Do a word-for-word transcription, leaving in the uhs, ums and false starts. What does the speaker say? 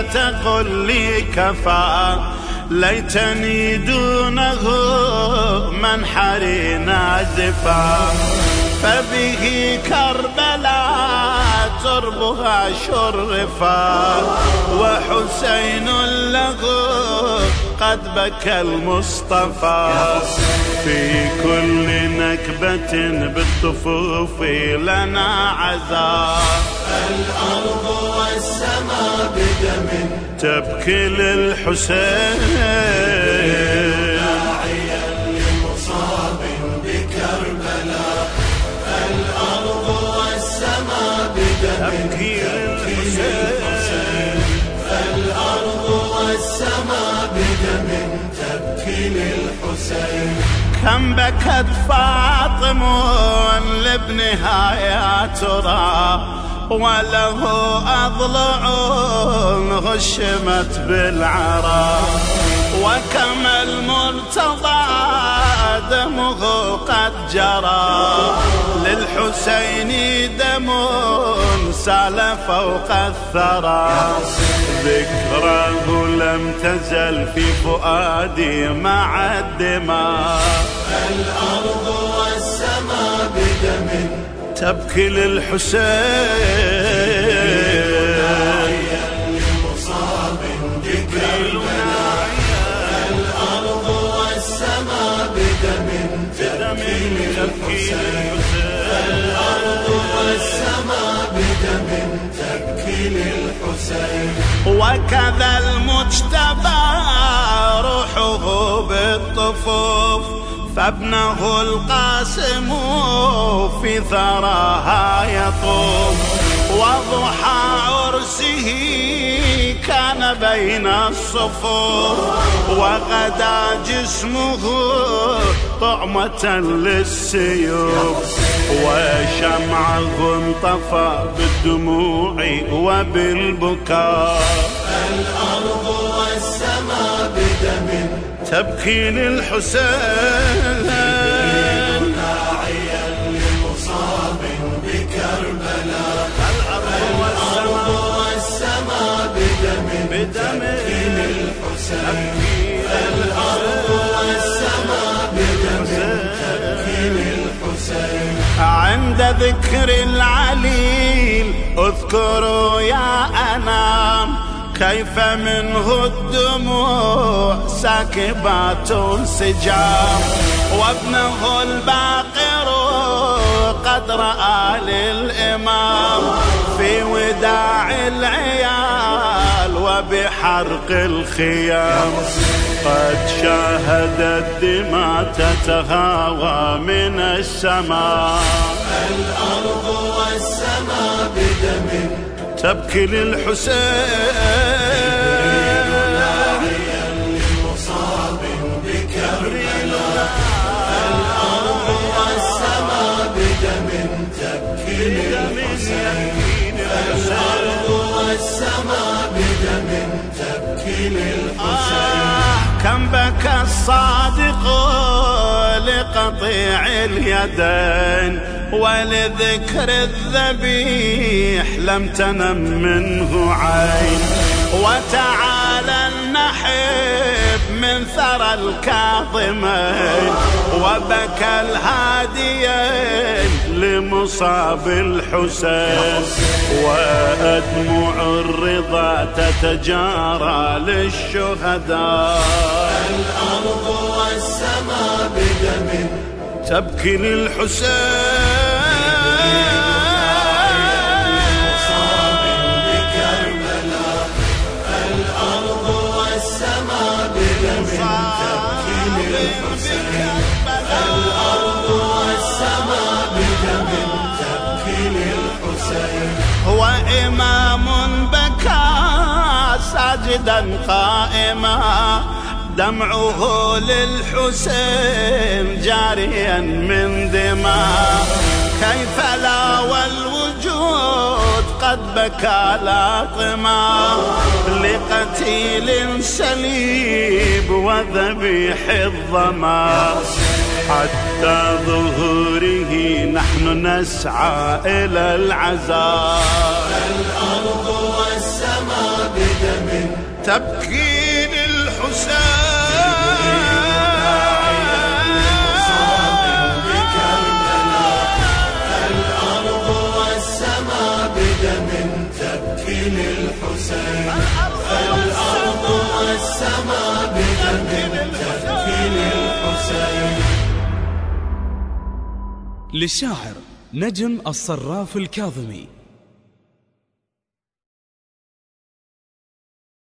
تقل لي كفى، ليتني دونه منحري نازفا. فبه كربلاء تربها شرفا، وحسين له قد بكى المصطفى. في كل نكبة بالطفوف لنا عزاء، الأرض والسماء بدم تبكي للحسين، داعيا لمصاب بكربلاء. الأرض والسماء بدم تبكي للحسين، الأرض والسماء بدم تبكي للحسين. كم بكت فاطم لابنها يا ترى، وله أضلع غشمت بالعرى. وكم المرتضى دمه قد جرى، للحسين دم سال فوق الثرى. ذكراه لم تزل في فؤادي مع الدماء. الأرض والسماء بدم تبكي للحسين، داعيا لمصاب بكربلاء. الأرض والسماء بدم تبكي للحسين، الأرض والسماء بدم تبكي للحسين. وكذا المجتبى روحه بالطفوف، فابنه القاسم في ثراها يطوف. وضحى عرسه كان بين الصفوف، وغدا جسمه طعمة للسيوف. وشمعه انطفى بالدموع وبالبكاء. الأرض والسماء بدم تبكي للحسين، داعيا لمصاب بكربلاء. الأرض والسماء بدم تبكي للحسين، الأرض والسماء بدم تبكي للحسين. عند ذكر العليل اذكروا يا أنام، كيف منه الدموع ساكبات سجام. وابنه الباقر قد رأى للإمام، في وداع العيال وبحرق الخيام. قد شاهد الدماء تتهاوى من السماء. الأرض والسماء بدم تبكي للحسين، داعيا لمصاب بكربلاء. الأرض والسماء بدم تبكي للحسين، الأرض والسماء بدم تبكي للحسين. كم بكى الصادق لقطيع اليدين، ولذكر الذبيح لم تنم منه عين. وتعالى النحب من ثرى الكاظمين، وبكى الهاديين لمصاب الحسين. وأدمع الرضا تتجارى للشهداء. الأرض والسماء بدم تبكي للحسين، مصاب بكربلاء. الأرض والسماء بدم تبكي للحسين، الأرض والسماء بدم تبكي للحسين. هو إمام بكى ساجدا قائما، دمعه للحسين جاريا من دماء. كيف لا والوجود قد بكى لاطما، لقتيل سليب وذبيح الظما. حتى ظهوره نحن نسعى إلى العزاء. الأرض والسماء بدم تبكين الحسين الأرض والسماء بدم تبكين الحسين الأرض والسماء بدم تبكين الحسين. للشاعر نجم الصراف الكاظمي.